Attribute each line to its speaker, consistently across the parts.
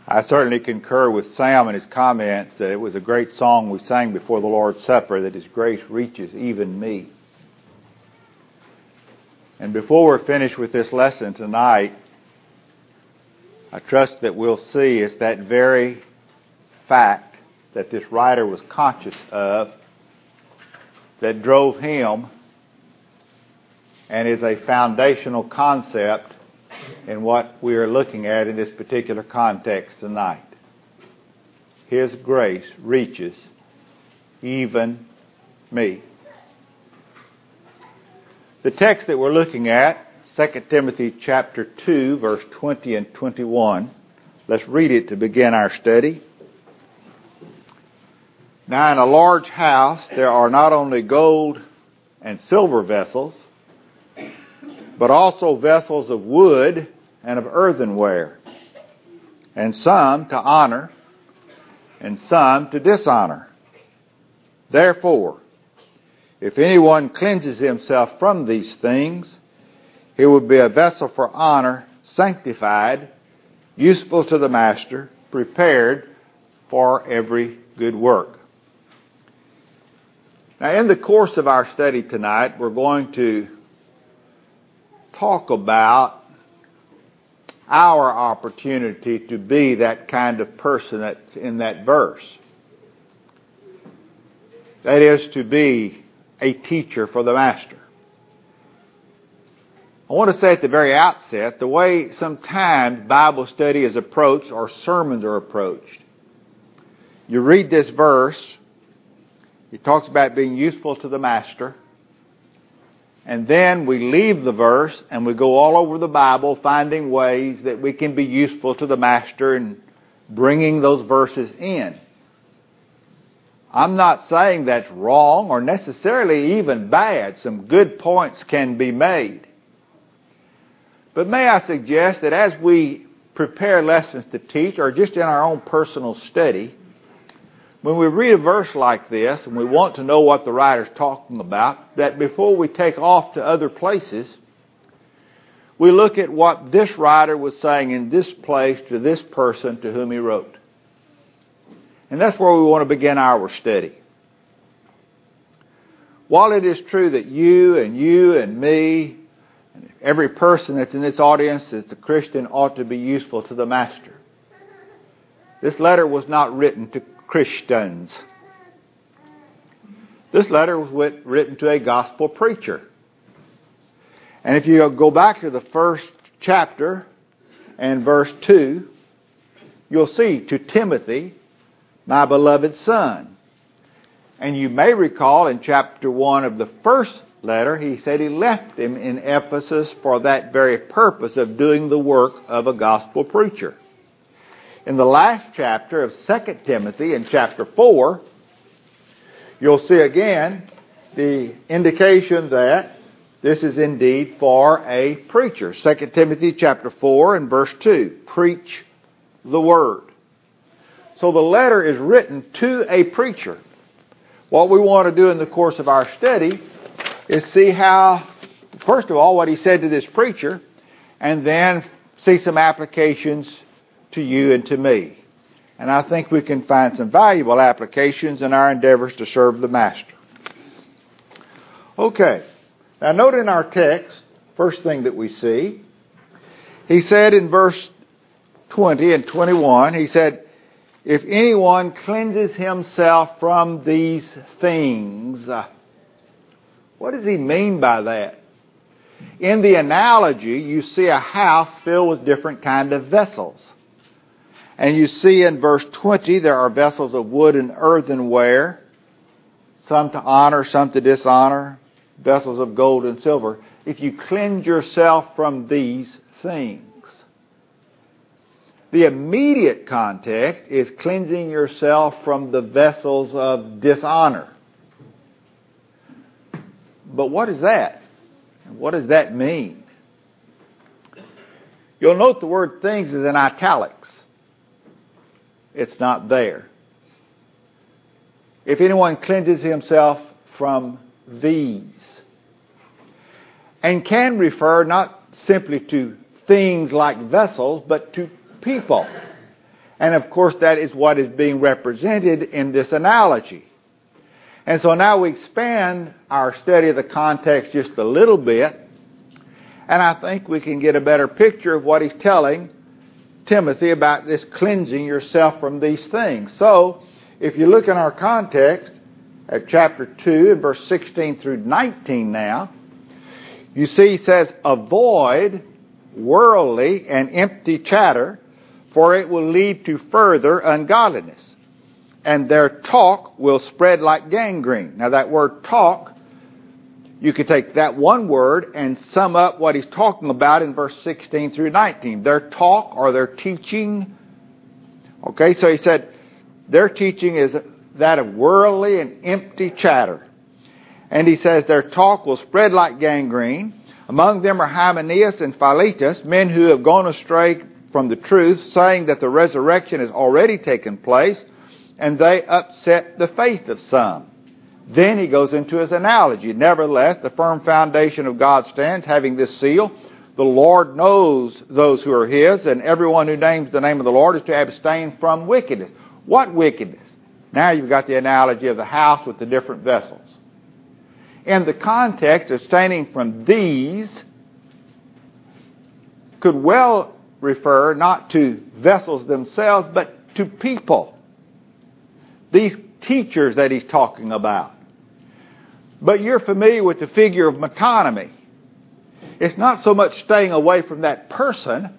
Speaker 1: I certainly concur with Sam and his comments that it was a great song we sang before the Lord's Supper, that His grace reaches even me. And before we're finished with this lesson tonight, I trust that we'll see it's that very fact that this writer was conscious of that drove him and is a foundational concept in what we are looking at in this particular context tonight. His grace reaches even me. The text that we're looking at, 2 Timothy chapter 2, verse 20 and 21. Let's read it to begin our study. Now in a large house there are not only gold and silver vessels, but also vessels of wood and of earthenware, and some to honor, and some to dishonor. Therefore, if anyone cleanses himself from these things, he will be a vessel for honor, sanctified, useful to the master, prepared for every good work. Now, in the course of our study tonight, we're going to talk about our opportunity to be that kind of person that's in that verse. That is, to be a teacher for the master. I want to say at the very outset, the way sometimes Bible study is approached or sermons are approached. You read this verse, it talks about being useful to the master. And then we leave the verse and we go all over the Bible finding ways that we can be useful to the master and bringing those verses in. I'm not saying that's wrong or necessarily even bad. Some good points can be made. But may I suggest that as we prepare lessons to teach or just in our own personal study, when we read a verse like this and we want to know what the writer's talking about, that before we take off to other places, we look at what this writer was saying in this place to this person to whom he wrote. And that's where we want to begin our study. While it is true that you and me, and every person that's in this audience that's a Christian ought to be useful to the master, this letter was not written to Christians. This letter was written to a gospel preacher. And if you go back to the first chapter and verse 2, you'll see, to Timothy, my beloved son. And you may recall in chapter 1 of the first letter, he said he left him in Ephesus for that very purpose of doing the work of a gospel preacher. In the last chapter of 2 Timothy, in chapter 4, you'll see again the indication that this is indeed for a preacher. 2 Timothy chapter 4 and verse 2, preach the word. So the letter is written to a preacher. What we want to do in the course of our study is see how, first of all, what he said to this preacher, and then see some applications to you and to me. And I think we can find some valuable applications in our endeavors to serve the master. Okay. Now note in our text, first thing that we see, he said in verse 20 and 21, he said, if anyone cleanses himself from these things. What does he mean by that? In the analogy, you see a house filled with different kind of vessels. And you see in verse 20, there are vessels of wood and earthenware, some to honor, some to dishonor, vessels of gold and silver. If you cleanse yourself from these things. The immediate context is cleansing yourself from the vessels of dishonor. But what is that? What does that mean? You'll note the word things is in italics. It's not there. If anyone cleanses himself from these. And can refer not simply to things like vessels, but to people. And of course, that is what is being represented in this analogy. And so now we expand our study of the context just a little bit, and I think we can get a better picture of what he's telling Timothy about this cleansing yourself from these things. So, if you look in our context at chapter 2 and verse 16 through 19 now, you see he says, avoid worldly and empty chatter, for it will lead to further ungodliness. And their talk will spread like gangrene. Now that word talk, you could take that one word and sum up what he's talking about in verse 16 through 19. Their talk or their teaching. Okay, so he said their teaching is that of worldly and empty chatter. And he says their talk will spread like gangrene. Among them are Hymenaeus and Philetus, men who have gone astray from the truth, saying that the resurrection has already taken place, and they upset the faith of some. Then he goes into his analogy. Nevertheless, the firm foundation of God stands, having this seal. The Lord knows those who are his, and everyone who names the name of the Lord is to abstain from wickedness. What wickedness? Now you've got the analogy of the house with the different vessels. In the context, abstaining from these could well refer not to vessels themselves, but to people. These teachers that he's talking about. But you're familiar with the figure of metonymy. It's not so much staying away from that person,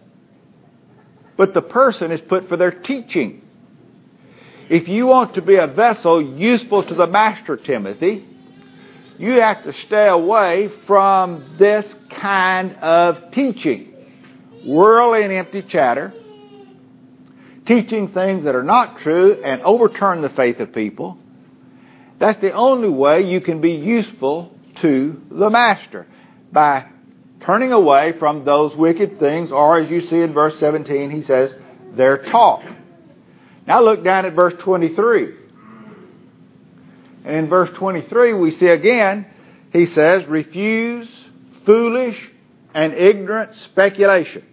Speaker 1: but the person is put for their teaching. If you want to be a vessel useful to the master, Timothy, you have to stay away from this kind of teaching. Worldly and empty chatter, teaching things that are not true and overturn the faith of people. That's the only way you can be useful to the master, by turning away from those wicked things, or as you see in verse 17, he says, their talk. Now look down at verse 23. And in verse 23 we see again, he says, refuse foolish and ignorant speculations,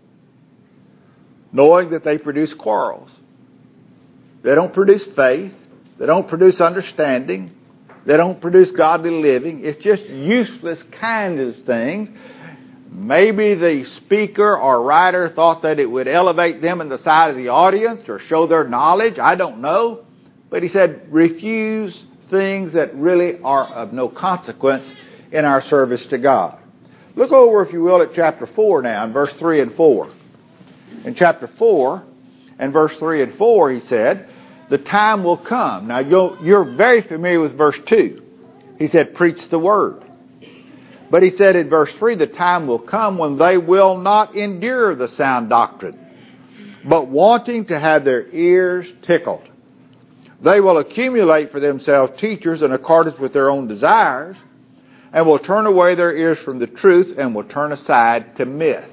Speaker 1: knowing that they produce quarrels. They don't produce faith. They don't produce understanding. They don't produce godly living. It's just useless kind of things. Maybe the speaker or writer thought that it would elevate them in the sight of the audience or show their knowledge. I don't know. But he said, refuse things that really are of no consequence in our service to God. Look over, if you will, at chapter 4 now, in verse 3 and 4. In chapter 4 and verse 3 and 4, he said, the time will come. Now, you're very familiar with verse 2. He said, preach the word. But he said in verse 3, the time will come when they will not endure the sound doctrine, but wanting to have their ears tickled. They will accumulate for themselves teachers in accordance with their own desires, and will turn away their ears from the truth and will turn aside to myths.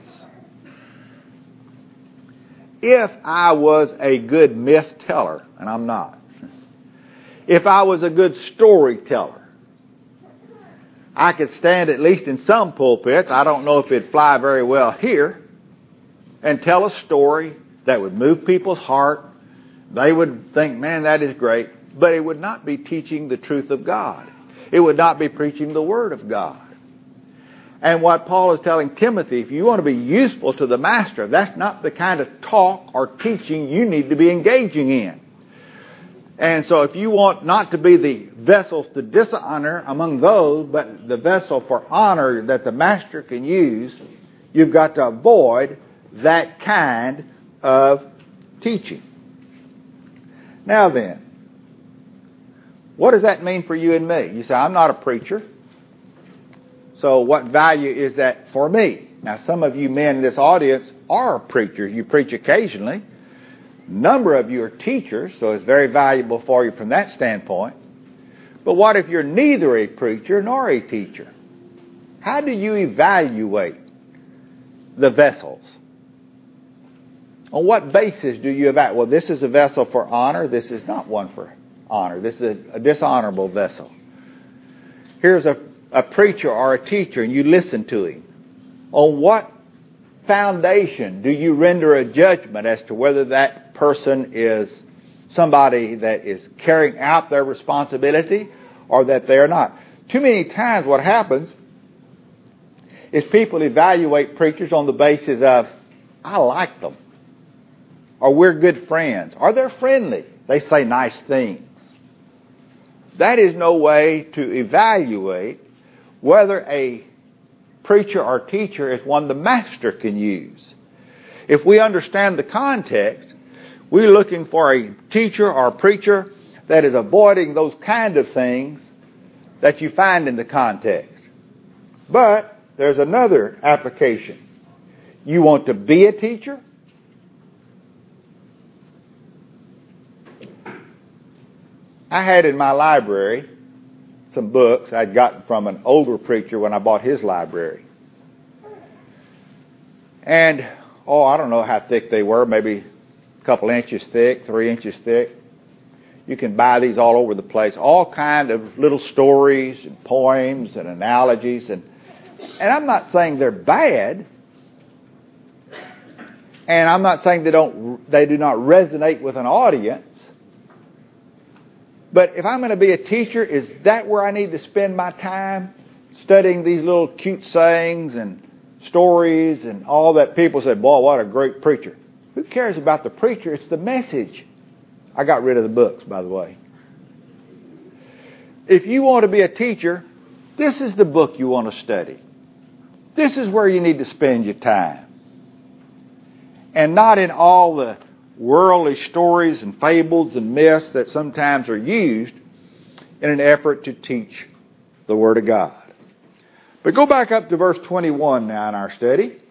Speaker 1: If I was a good myth teller, and I'm not, if I was a good storyteller, I could stand at least in some pulpits, I don't know if it'd fly very well here, and tell a story that would move people's heart. They would think, man, that is great. But it would not be teaching the truth of God. It would not be preaching the Word of God. And what Paul is telling Timothy, if you want to be useful to the master, that's not the kind of talk or teaching you need to be engaging in. And so if you want not to be the vessels to dishonor among those, but the vessel for honor that the master can use, you've got to avoid that kind of teaching. Now then, what does that mean for you and me? You say, I'm not a preacher. So what value is that for me? Now, some of you men in this audience are preachers. You preach occasionally. A number of you are teachers, so it's very valuable for you from that standpoint. But what if you're neither a preacher nor a teacher? How do you evaluate the vessels? On what basis do you evaluate? Well, this is a vessel for honor. This is not one for honor. This is a dishonorable vessel. Here's a preacher or a teacher, and you listen to him. On what foundation do you render a judgment as to whether that person is somebody that is carrying out their responsibility or that they are not? Too many times what happens is people evaluate preachers on the basis of, I like them, or we're good friends, or they're friendly, they say nice things. That is no way to evaluate whether a preacher or teacher is one the master can use. If we understand the context, we're looking for a teacher or a preacher that is avoiding those kind of things that you find in the context. But there's another application. You want to be a teacher? I had in my library some books I'd gotten from an older preacher when I bought his library. And, I don't know how thick they were, maybe a couple inches thick, 3 inches thick. You can buy these all over the place. All kind of little stories and poems and analogies. And I'm not saying they're bad. And I'm not saying they do not resonate with an audience. But if I'm going to be a teacher, is that where I need to spend my time? Studying these little cute sayings and stories and all that people say, boy, what a great preacher. Who cares about the preacher? It's the message. I got rid of the books, by the way. If you want to be a teacher, this is the book you want to study. This is where you need to spend your time. And not in all the worldly stories and fables and myths that sometimes are used in an effort to teach the Word of God. But go back up to verse 21 now in our study.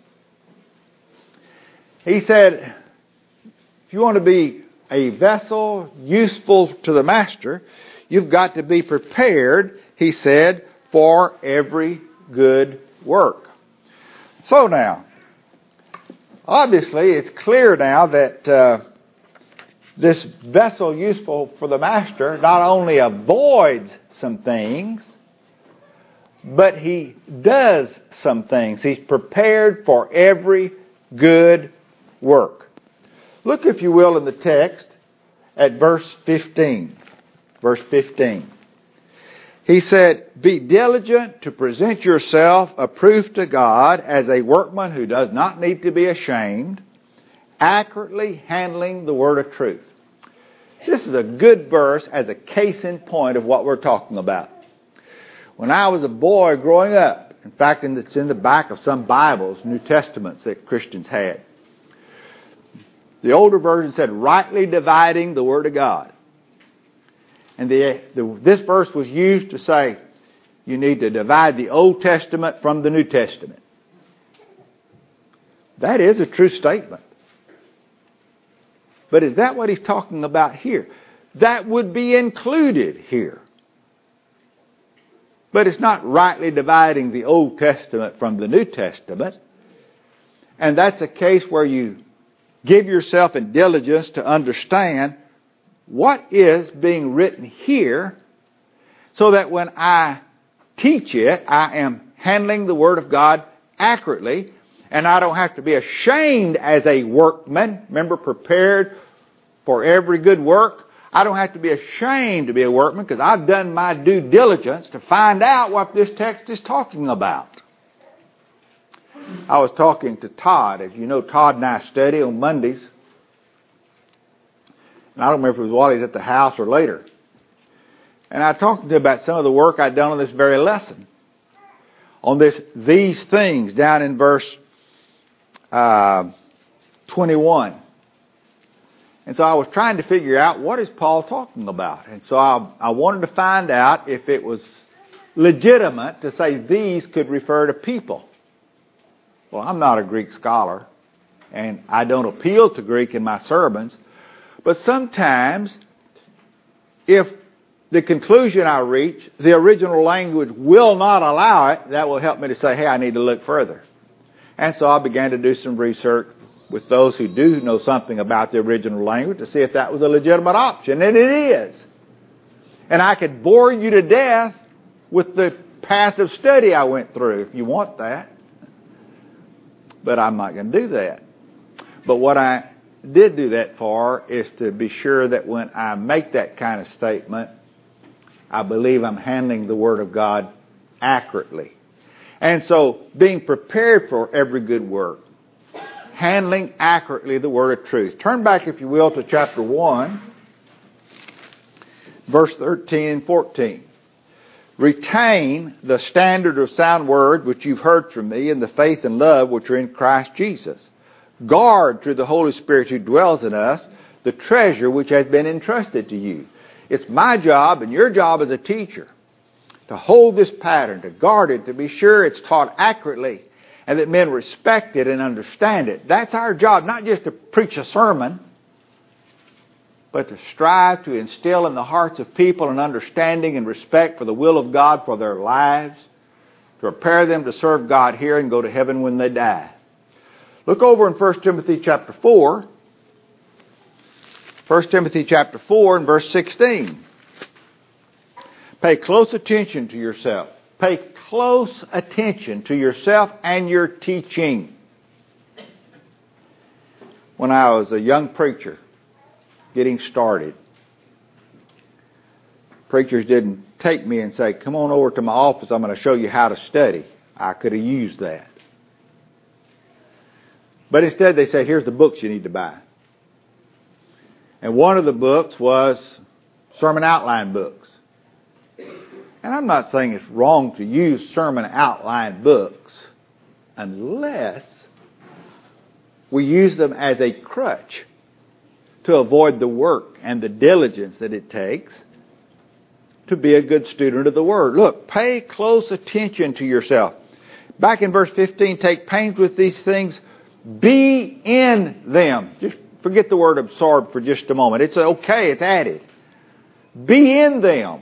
Speaker 1: He said, if you want to be a vessel useful to the master, you've got to be prepared, he said, for every good work. So now, obviously, it's clear now that this vessel useful for the master not only avoids some things, but he does some things. He's prepared for every good work. Look, if you will, in the text at verse 15. Verse 15. He said, be diligent to present yourself approved to God as a workman who does not need to be ashamed, accurately handling the word of truth. This is a good verse as a case in point of what we're talking about. When I was a boy growing up, in fact, it's in the back of some Bibles, New Testaments that Christians had. The older version said, rightly dividing the word of God. And this verse was used to say, you need to divide the Old Testament from the New Testament. That is a true statement. But is that what he's talking about here? That would be included here. But it's not rightly dividing the Old Testament from the New Testament. And that's a case where you give yourself in diligence to understand what is being written here, so that when I teach it, I am handling the Word of God accurately, and I don't have to be ashamed as a workman. Remember, prepared for every good work. I don't have to be ashamed to be a workman because I've done my due diligence to find out what this text is talking about. I was talking to Todd. As you know, Todd and I study on Mondays. And I don't remember if it was while he was at the house or later. And I talked to him about some of the work I'd done on this very lesson. On these things down in verse 21. And so I was trying to figure out, what is Paul talking about? And so I wanted to find out if it was legitimate to say these could refer to people. Well, I'm not a Greek scholar, and I don't appeal to Greek in my sermons. But sometimes, if the conclusion I reach, the original language will not allow it, that will help me to say, hey, I need to look further. And so I began to do some research with those who do know something about the original language to see if that was a legitimate option. And it is. And I could bore you to death with the path of study I went through, if you want that. but I'm not going to do that. But what I did do that for is to be sure that when I make that kind of statement, I believe I'm handling the Word of God accurately. And so, being prepared for every good work, handling accurately the Word of truth. Turn back, if you will, to chapter 1, verse 13 and 14. Retain the standard of sound word which you've heard from me, and the faith and love which are in Christ Jesus. Guard through the Holy Spirit who dwells in us the treasure which has been entrusted to you. It's my job and your job as a teacher to hold this pattern, to guard it, to be sure it's taught accurately, and that men respect it and understand it. That's our job, not just to preach a sermon, but to strive to instill in the hearts of people an understanding and respect for the will of God for their lives, to prepare them to serve God here and go to heaven when they die. Look over in 1 Timothy chapter 4. 1 Timothy chapter 4 and verse 16. Pay close attention to yourself. Pay close attention to yourself and your teaching. When I was a young preacher, getting started, preachers didn't take me and say, come on over to my office, I'm going to show you how to study. I could have used that. But instead they said, here's the books you need to buy. And one of the books was sermon outline books. And I'm not saying it's wrong to use sermon outline books unless we use them as a crutch to avoid the work and the diligence that it takes to be a good student of the Word. Look, pay close attention to yourself. Back in verse 15, take pains with these things. Be in them. Just forget the word absorb for just a moment. It's okay, it's added. Be in them.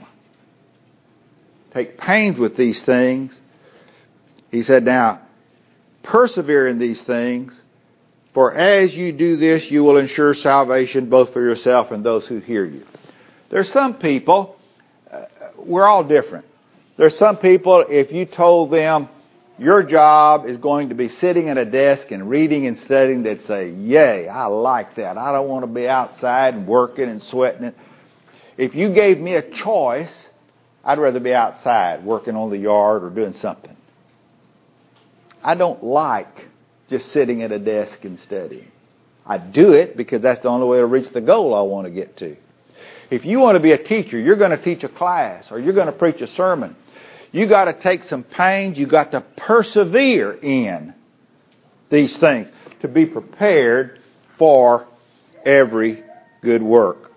Speaker 1: Take pains with these things. He said, now, persevere in these things, for as you do this, you will ensure salvation both for yourself and those who hear you. There's some people, we're all different. There's some people, if you told them, your job is going to be sitting at a desk and reading and studying, they'd say, yay, I like that. I don't want to be outside and working and sweating it. If you gave me a choice, I'd rather be outside working on the yard or doing something. I don't like just sitting at a desk and studying. I do it because that's the only way to reach the goal I want to get to. If you want to be a teacher, you're going to teach a class or you're going to preach a sermon, you got to take some pains. You got to persevere in these things to be prepared for every good work.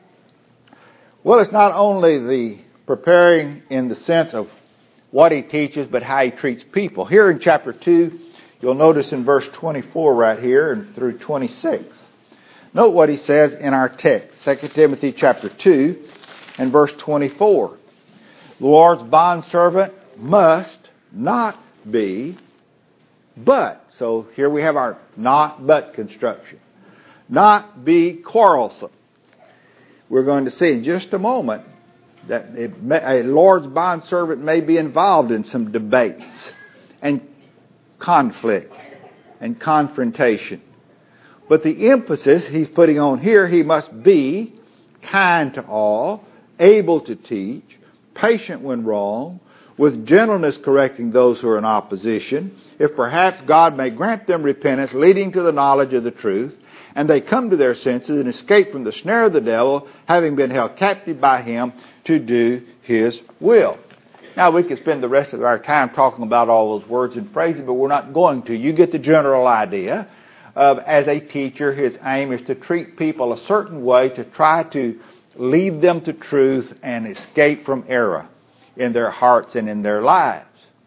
Speaker 1: Well, it's not only the preparing in the sense of what he teaches, but how he treats people. Here in chapter 2, you'll notice in verse 24 right here and through 26. Note what he says in our text, 2 Timothy chapter 2 and verse 24. The Lord's bondservant must not be, but, so here we have our not but construction, not be quarrelsome. We're going to see in just a moment that a Lord's bondservant may be involved in some debates and conflict and confrontation. But the emphasis he's putting on here, he must be kind to all, able to teach, patient when wrong, with gentleness correcting those who are in opposition, if perhaps God may grant them repentance leading to the knowledge of the truth, and they come to their senses and escape from the snare of the devil, having been held captive by him to do his will. Now, we could spend the rest of our time talking about all those words and phrases, but we're not going to. You get the general idea of, as a teacher, his aim is to treat people a certain way to try to lead them to truth and escape from error in their hearts and in their lives.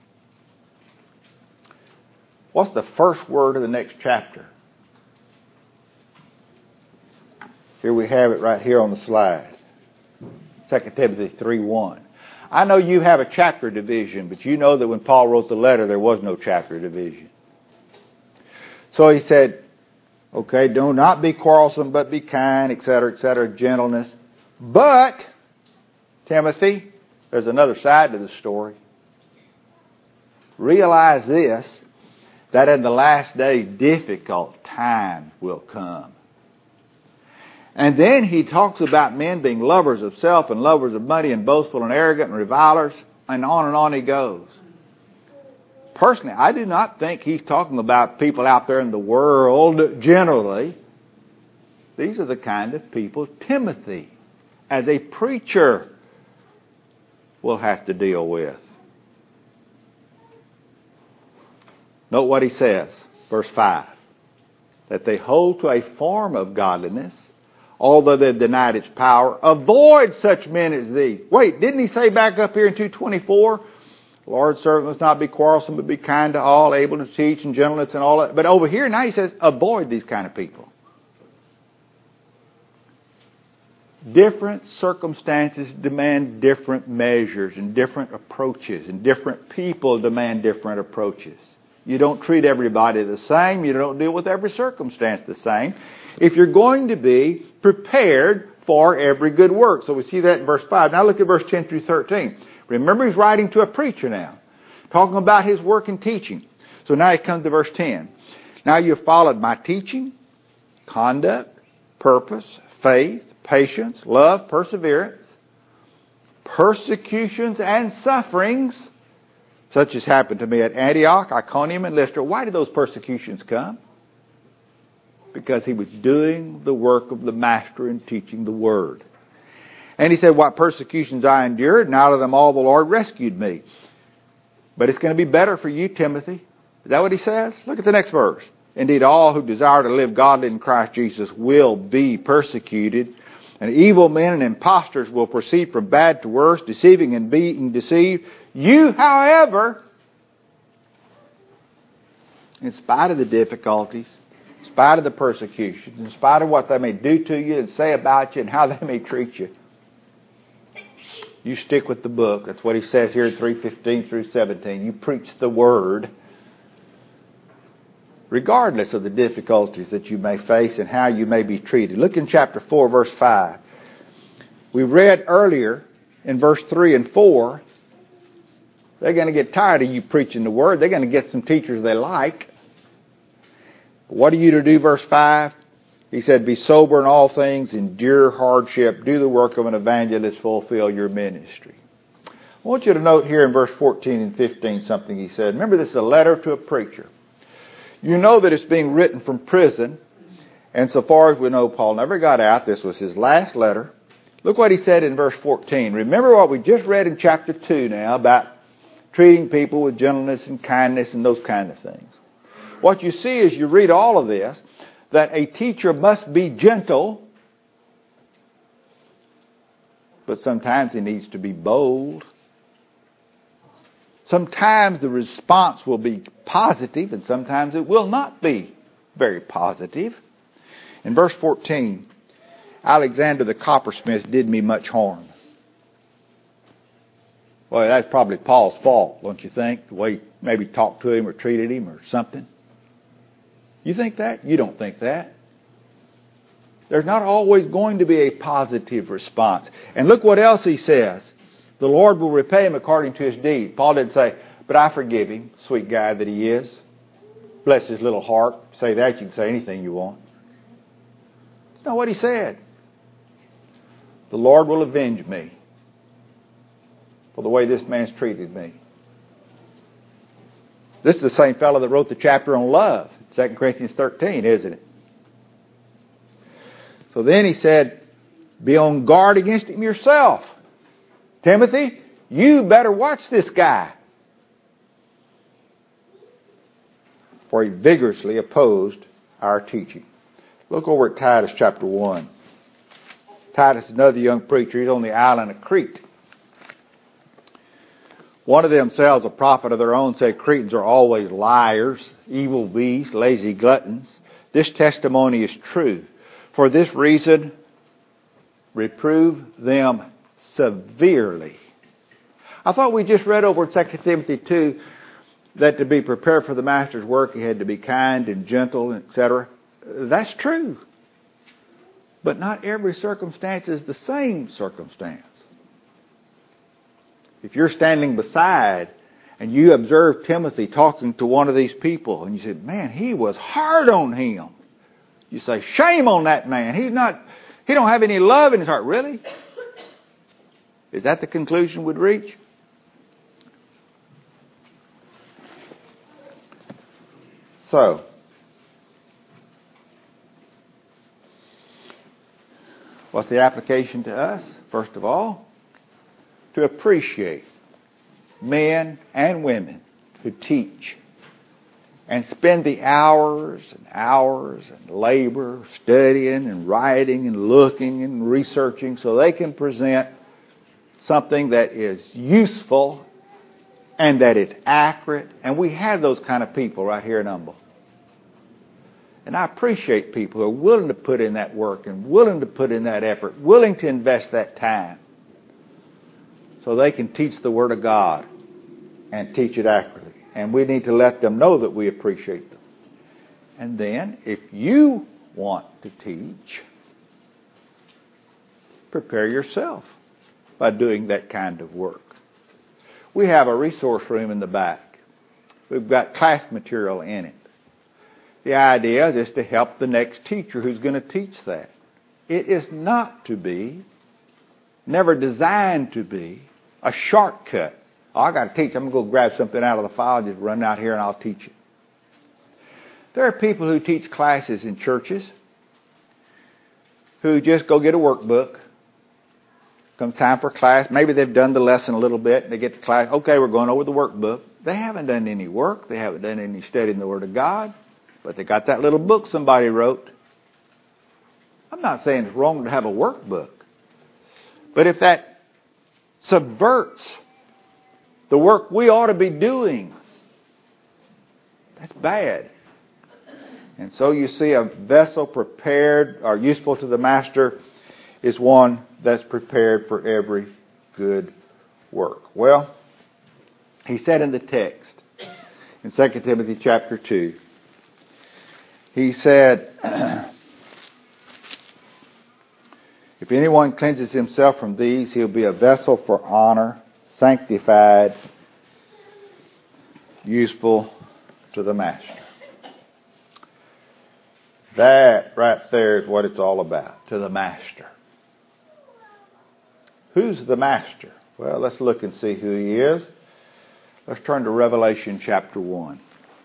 Speaker 1: What's the first word of the next chapter? Here we have it right here on the slide. 2 Timothy 3:1. I know you have a chapter division, but you know that when Paul wrote the letter, there was no chapter division. So he said, okay, do not be quarrelsome, but be kind, etc., gentleness. But, Timothy, there's another side to the story. Realize this, that in the last days difficult times will come. And then he talks about men being lovers of self and lovers of money and boastful and arrogant and revilers, and on he goes. Personally, I do not think he's talking about people out there in the world generally. These are the kind of people Timothy, as a preacher, will have to deal with. Note what he says, verse 5. That they hold to a form of godliness, although they've denied its power. Avoid such men as these. Wait, didn't he say back up here in 2:24? Lord's servant must not be quarrelsome, but be kind to all, able to teach and gentleness and all that. But over here now he says, avoid these kind of people. Different circumstances demand different measures and different approaches, and different people demand different approaches. You don't treat everybody the same. You don't deal with every circumstance the same. If you're going to be prepared for every good work. So we see that in verse 5. Now look at verse 10 through 13. Remember, he's writing to a preacher now, talking about his work and teaching. So now he comes to verse 10. Now you have followed my teaching, conduct, purpose, faith, patience, love, perseverance, persecutions and sufferings, such as happened to me at Antioch, Iconium, and Lystra. Why did those persecutions come? Because he was doing the work of the Master and teaching the Word. And he said, what persecutions I endured, and out of them all the Lord rescued me. But it's going to be better for you, Timothy. Is that what he says? Look at the next verse. Indeed, all who desire to live godly in Christ Jesus will be persecuted. And evil men and impostors will proceed from bad to worse, deceiving and being deceived. You, however, in spite of the difficulties, in spite of the persecutions, in spite of what they may do to you and say about you and how they may treat you, you stick with the book. That's what he says here in 3:15 through 17. You preach the Word, regardless of the difficulties that you may face and how you may be treated. Look in chapter 4, verse 5. We read earlier in verse 3 and 4, they're going to get tired of you preaching the Word. They're going to get some teachers they like. But what are you to do, verse 5? He said, be sober in all things, endure hardship, do the work of an evangelist, fulfill your ministry. I want you to note here in verse 14 and 15 something he said. Remember, this is a letter to a preacher. You know that it's being written from prison. And so far as we know, Paul never got out. This was his last letter. Look what he said in verse 14. Remember what we just read in chapter 2 now about treating people with gentleness and kindness and those kind of things. What you see as you read all of this, that a teacher must be gentle, but sometimes he needs to be bold. Sometimes the response will be positive, and sometimes it will not be very positive. In verse 14, Alexander the coppersmith did me much harm. Well, that's probably Paul's fault, don't you think? The way he maybe talked to him or treated him or something. You think that? You don't think that. There's not always going to be a positive response. And look what else he says. The Lord will repay him according to his deed. Paul didn't say, but I forgive him, sweet guy that he is. Bless his little heart. Say that, you can say anything you want. That's not what he said. The Lord will avenge me for the way this man's treated me. This is the same fellow that wrote the chapter on love, 2 Corinthians 13, isn't it? So then he said, be on guard against him yourself. Timothy, you better watch this guy. For he vigorously opposed our teaching. Look over at Titus chapter 1. Titus is another young preacher. He's on the island of Crete. One of themselves, a prophet of their own, said Cretans are always liars, evil beasts, lazy gluttons. This testimony is true. For this reason, reprove them severely. I thought we just read over in 2 Timothy 2 that to be prepared for the master's work, he had to be kind and gentle, etc. That's true. But not every circumstance is the same circumstance. If you're standing beside and you observe Timothy talking to one of these people, and you say, man, he was hard on him. You say, shame on that man. He don't have any love in his heart. Really? Is that the conclusion we'd reach? So, what's the application to us? First of all, to appreciate men and women who teach and spend the hours and labor studying and writing and looking and researching so they can present something that is useful and that it's accurate. And we have those kind of people right here in Humble. And I appreciate people who are willing to put in that work and willing to put in that effort, willing to invest that time so they can teach the Word of God and teach it accurately. And we need to let them know that we appreciate them. And then, if you want to teach, prepare yourself by doing that kind of work. We have a resource room in the back. We've got class material in it. The idea is to help the next teacher who's going to teach that. It is not to be, never designed to be, a shortcut. Oh, I got to teach. I'm going to go grab something out of the file, just run out here and I'll teach it. There are people who teach classes in churches who just go get a workbook. Comes time for class. Maybe they've done the lesson a little bit. They get to class. Okay, we're going over the workbook. They haven't done any work. They haven't done any study in the Word of God. But they got that little book somebody wrote. I'm not saying it's wrong to have a workbook. But if that subverts the work we ought to be doing, that's bad. And so you see, a vessel prepared or useful to the master is one that's prepared for every good work. Well, he said in the text, in 2 Timothy chapter 2, he said, if anyone cleanses himself from these, he'll be a vessel for honor, sanctified, useful to the master. That right there is what it's all about, to the master. Who's the master? Well, let's look and see who he is. Let's turn to Revelation chapter 1.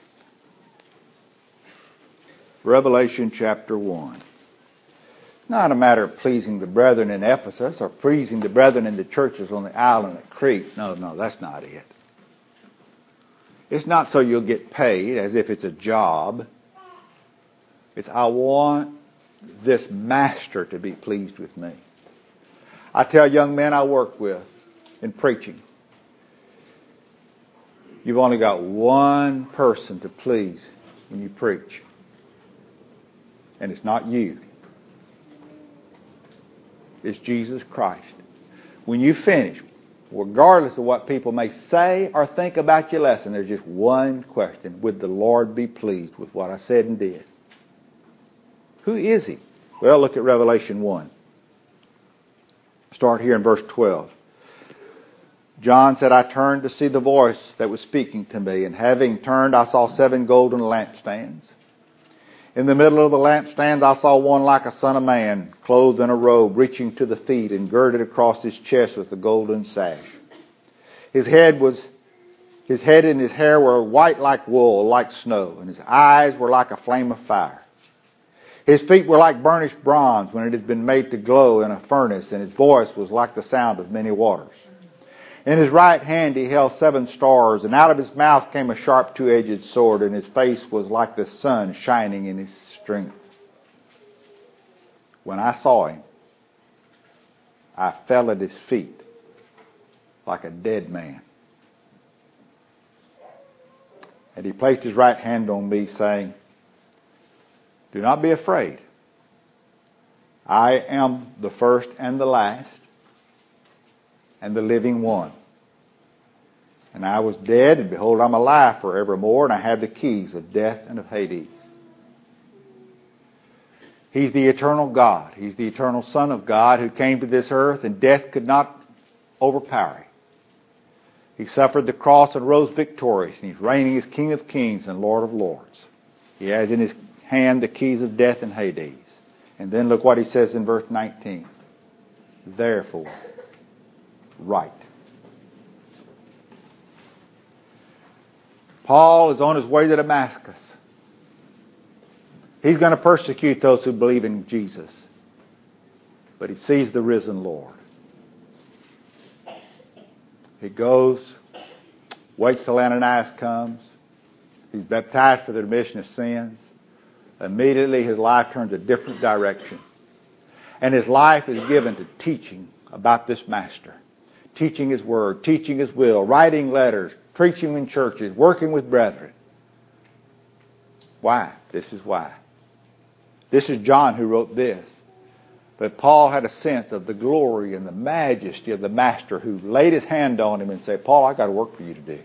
Speaker 1: Revelation chapter 1. It's not a matter of pleasing the brethren in Ephesus or pleasing the brethren in the churches on the island at Crete. No, that's not it. It's not so you'll get paid as if it's a job. It's I want this master to be pleased with me. I tell young men I work with in preaching, you've only got one person to please when you preach. And it's not you. It's Jesus Christ. When you finish, regardless of what people may say or think about your lesson, there's just one question. Would the Lord be pleased with what I said and did? Who is He? Well, look at Revelation 1. Start here in verse 12. John said, I turned to see the voice that was speaking to me, and having turned, I saw 7 golden lampstands. In the middle of the lampstands, I saw one like a son of man, clothed in a robe, reaching to the feet, and girded across his chest with a golden sash. His head and his hair were white like wool, like snow, and his eyes were like a flame of fire. His feet were like burnished bronze when it has been made to glow in a furnace, and his voice was like the sound of many waters. In his right hand he held 7 stars, and out of his mouth came a sharp 2-edged sword, and his face was like the sun shining in his strength. When I saw him, I fell at his feet like a dead man. And he placed his right hand on me, saying, do not be afraid. I am the first and the last, and the living one. And I was dead, and behold, I'm alive forevermore, and I have the keys of death and of Hades. He's the eternal God. He's the eternal Son of God who came to this earth, and death could not overpower him. He suffered the cross and rose victorious, and He's reigning as King of kings and Lord of lords. He has in His hand the keys of death and Hades. And then look what He says in verse 19. Therefore, write. Paul is on his way to Damascus. He's going to persecute those who believe in Jesus. But he sees the risen Lord. He goes, waits till Ananias comes. He's baptized for the remission of sins. Immediately his life turns a different direction. And his life is given to teaching about this Master. Teaching His Word, teaching His will, writing letters, preaching in churches, working with brethren. Why? This is why. This is John who wrote this. But Paul had a sense of the glory and the majesty of the Master who laid his hand on him and said, Paul, I got a work for you to do.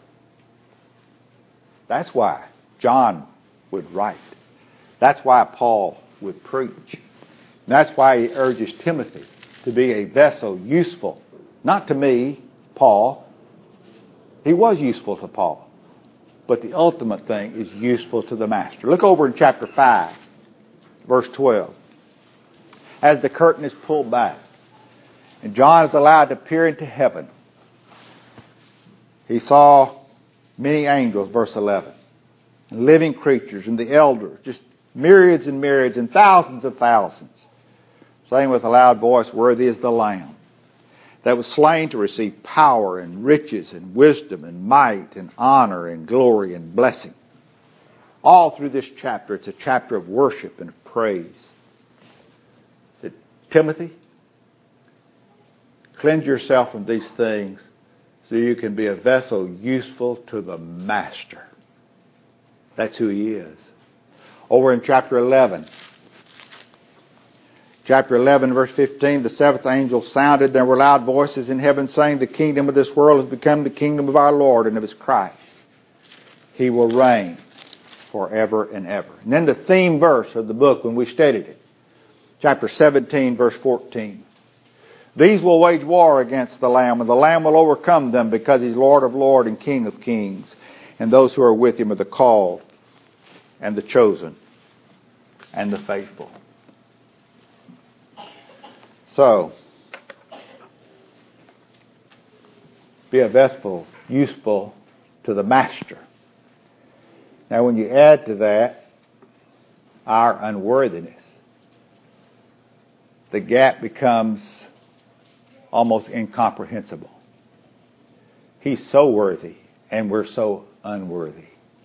Speaker 1: That's why John would write. That's why Paul would preach. And that's why he urges Timothy to be a vessel useful. Not to me, Paul. He was useful to Paul. But the ultimate thing is useful to the Master. Look over in chapter 5, verse 12. As the curtain is pulled back and John is allowed to peer into heaven, he saw many angels, verse 11, and living creatures and the elders, just myriads and myriads and thousands of thousands, saying with a loud voice, worthy is the Lamb that was slain to receive power and riches and wisdom and might and honor and glory and blessing. All through this chapter, it's a chapter of worship and of praise. That Timothy, cleanse yourself from these things so you can be a vessel useful to the Master. That's who He is. Over in chapter 11. Chapter 11, verse 15, the seventh angel sounded. There were loud voices in heaven saying, the kingdom of this world has become the kingdom of our Lord and of His Christ. He will reign forever and ever. And then the theme verse of the book when we studied it. Chapter 17, verse 14. These will wage war against the Lamb, and the Lamb will overcome them because He's Lord of lords and King of kings. And those who are with Him are the called and the chosen and the faithful. So, be a vessel useful to the Master. Now, when you add to that our unworthiness, the gap becomes almost incomprehensible. He's so worthy, and we're so unworthy.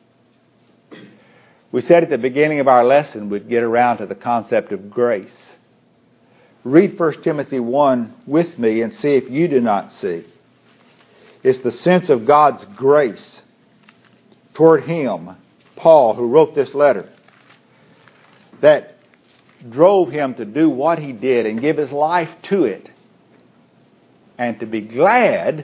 Speaker 1: We said at the beginning of our lesson we'd get around to the concept of grace. Read 1 Timothy 1 with me and see if you do not see. It's the sense of God's grace toward him, Paul, who wrote this letter, that drove him to do what he did and give his life to it. And to be glad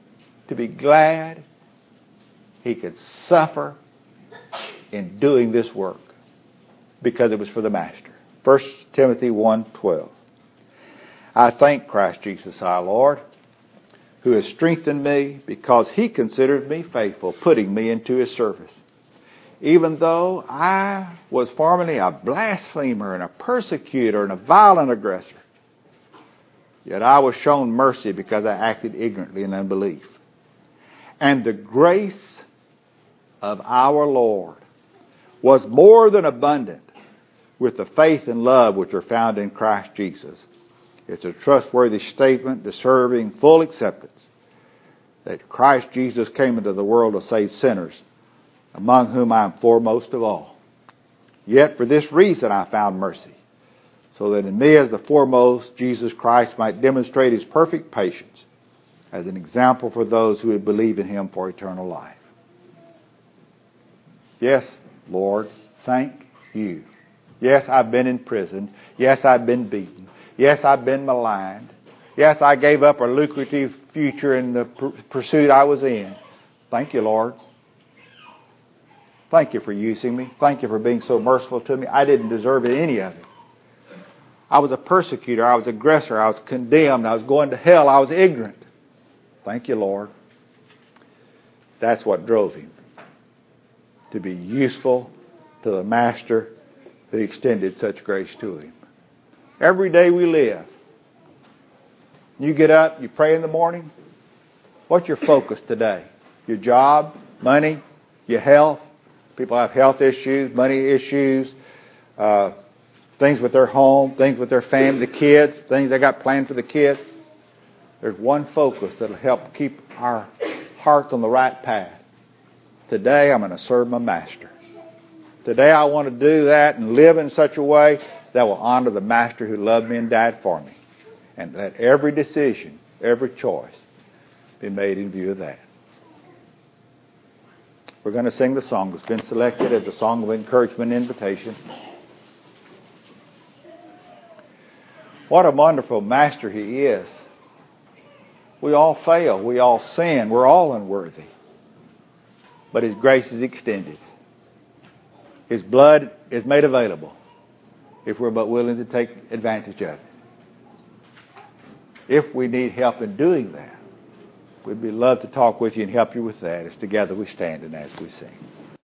Speaker 1: he could suffer in doing this work because it was for the Master. 1 Timothy 1:12. I thank Christ Jesus our Lord, who has strengthened me because He considered me faithful, putting me into His service. Even though I was formerly a blasphemer and a persecutor and a violent aggressor, yet I was shown mercy because I acted ignorantly in unbelief. And the grace of our Lord was more than abundant with the faith and love which are found in Christ Jesus. It's a trustworthy statement deserving full acceptance that Christ Jesus came into the world to save sinners, among whom I am foremost of all. Yet for this reason I found mercy, so that in me as the foremost, Jesus Christ might demonstrate His perfect patience as an example for those who would believe in Him for eternal life. Yes, Lord, thank You. Yes, I've been in prison. Yes, I've been beaten. Yes, I've been maligned. Yes, I gave up a lucrative future in the pursuit I was in. Thank You, Lord. Thank You for using me. Thank You for being so merciful to me. I didn't deserve any of it. I was a persecutor. I was an aggressor. I was condemned. I was going to hell. I was ignorant. Thank You, Lord. That's what drove him. To be useful to the Master that extended such grace to him. Every day we live. You get up, you pray in the morning. What's your focus today? Your job, money, your health. People have health issues, money issues, things with their home, things with their family, the kids, things they got planned for the kids. There's one focus that will help keep our hearts on the right path. Today I'm going to serve my Master. Today I want to do that and live in such a way that will honor the Master who loved me and died for me. And let every decision, every choice be made in view of that. We're going to sing the song that's been selected as a song of encouragement and invitation. What a wonderful Master He is. We all fail. We all sin. We're all unworthy. But His grace is extended. His blood is made available if we're but willing to take advantage of it. If we need help in doing that, we'd be love to talk with you and help you with that as together we stand and as we sing.